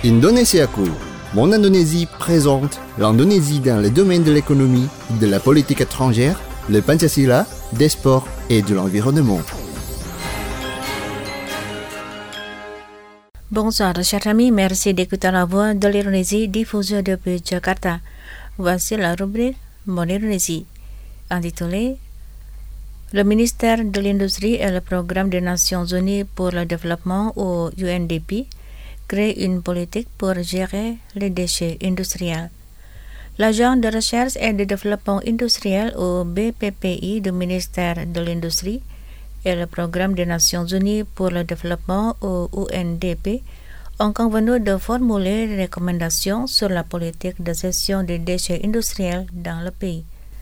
Indonesiaku. Mon Indonésie présente l'Indonésie dans le domaine de l'économie, de la politique étrangère, le Pancasila, des sports et de l'environnement. Bonsoir chers amis, merci d'écouter la voix de l'Indonésie diffusée depuis Jakarta. Voici la rubrique Mon Indonésie, intitulée Le ministère de l'Industrie et le Programme des Nations Unies pour le Développement au UNDP crée une politique pour gérer les déchets industriels. L'Agence de recherche et de développement industriel au BPPI du ministère de l'Industrie et le Programme des Nations Unies pour le développement au UNDP ont convenu de formuler des recommandations sur la politique de gestion des déchets industriels dans le pays.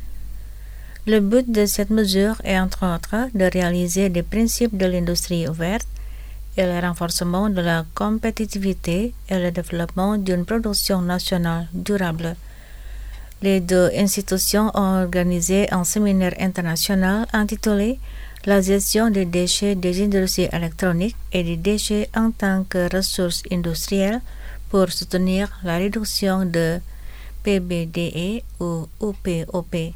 Le but de cette mesure est entre autres de réaliser des principes de l'industrie ouverte et le renforcement de la compétitivité et le développement d'une production nationale durable. Les deux institutions ont organisé un séminaire international intitulé La gestion des déchets des industries électroniques et des déchets en tant que ressources industrielles pour soutenir la réduction de PBDE ou UPOP.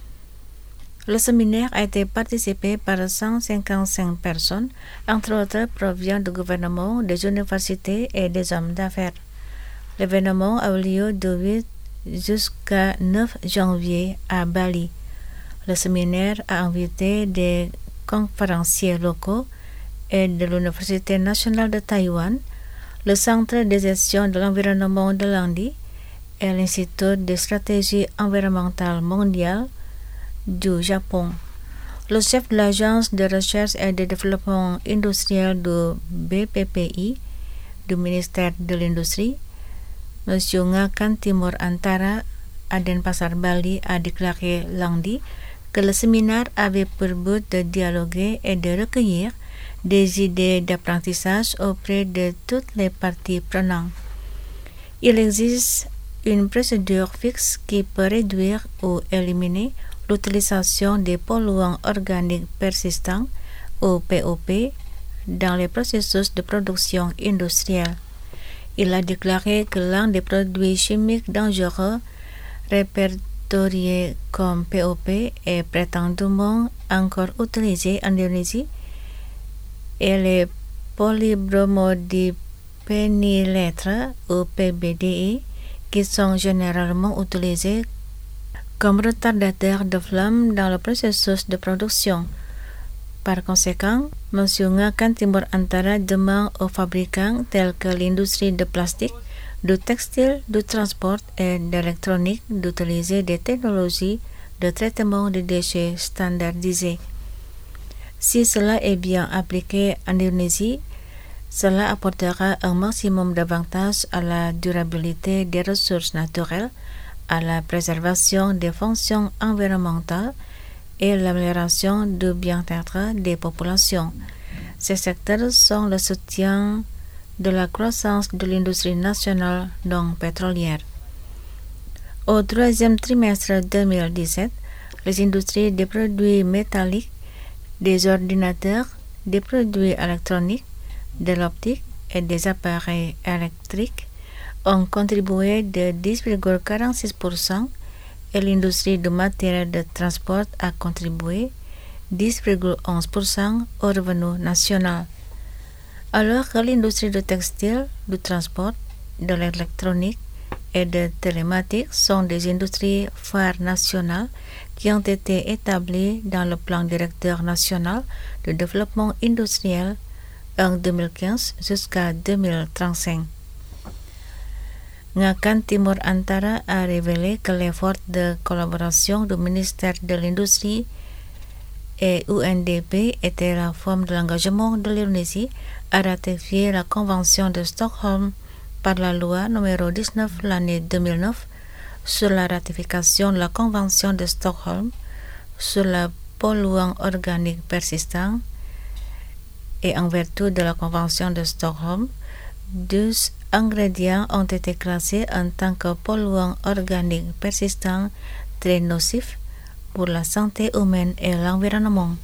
Le séminaire a été participé par 155 personnes, entre autres provenant du gouvernement, des universités et des hommes d'affaires. L'événement a eu lieu du 8 jusqu'à 9 janvier à Bali. Le séminaire a invité des conférenciers locaux et de l'Université nationale de Taïwan, le Centre de gestion de l'environnement de l'Inde et l'Institut de stratégie environnementale mondiale du Japon. Le chef de l'Agence de recherche et de développement industriel du BPPI, du ministère de l'Industrie, M. Ngakan Timur Antara à Denpasar, Bali, a déclaré lundi que le séminaire avait pour but de dialoguer et de recueillir des idées d'apprentissage auprès de toutes les parties prenantes. Il existe une procédure fixe qui peut réduire ou éliminer l'utilisation des polluants organiques persistants ou POP dans les processus de production industrielle. Il a déclaré que l'un des produits chimiques dangereux répertoriés comme POP est prétendument encore utilisé en Indonésie et les polybromodipénylétres ou PBDE qui sont généralement utilisés comme retardateurs de flamme dans le processus de production. Par conséquent, M. Ngakan Timur Antara demande aux fabricants tels que l'industrie de plastique, du textile, du transport et d'électronique d'utiliser des technologies de traitement des déchets standardisées. Si cela est bien appliqué en Indonésie, cela apportera un maximum d'avantages à la durabilité des ressources naturelles, à la préservation des fonctions environnementales et l'amélioration du bien-être des populations. Ces secteurs sont le soutien de la croissance de l'industrie nationale non pétrolière. Au troisième trimestre 2017, les industries des produits métalliques, des ordinateurs, des produits électroniques, de l'optique et des appareils électriques ont contribué de 10,46% et l'industrie du matériel de transport a contribué 10,11% au revenu national. Alors que l'industrie du textile, du transport, de l'électronique et de télématique sont des industries phares nationales qui ont été établies dans le plan directeur national de développement industriel en 2015 jusqu'à 2035. Ngakan Timur Antara a révélé que l'effort de collaboration du ministère de l'Industrie et UNDP était la forme de l'engagement de l'Indonésie à ratifier la Convention de Stockholm par la loi numéro 19 l'année 2009 sur la ratification de la Convention de Stockholm sur le polluant organique persistant et en vertu de la Convention de Stockholm, 12 ingrédients ont été classés en tant que polluants organiques persistants très nocifs pour la santé humaine et l'environnement.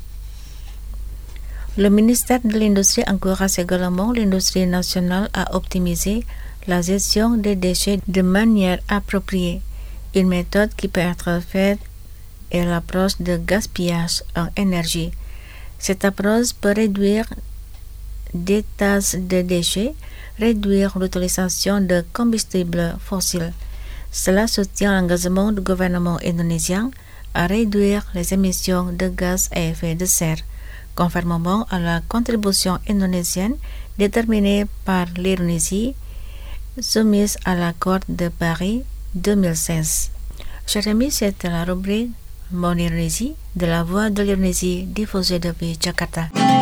Le ministère de l'Industrie encourage également l'industrie nationale à optimiser la gestion des déchets de manière appropriée. Une méthode qui peut être faite est l'approche de gaspillage en énergie. Cette approche peut réduire des tasses de déchets, réduire l'utilisation de combustibles fossiles. Cela soutient l'engagement du gouvernement indonésien à réduire les émissions de gaz à effet de serre, conformément à la contribution indonésienne déterminée par l'Indonésie, soumise à l'accord de Paris 2016. Chers amis, c'était la rubrique Mon Indonésie de la Voix de l'Indonésie diffusée depuis Jakarta.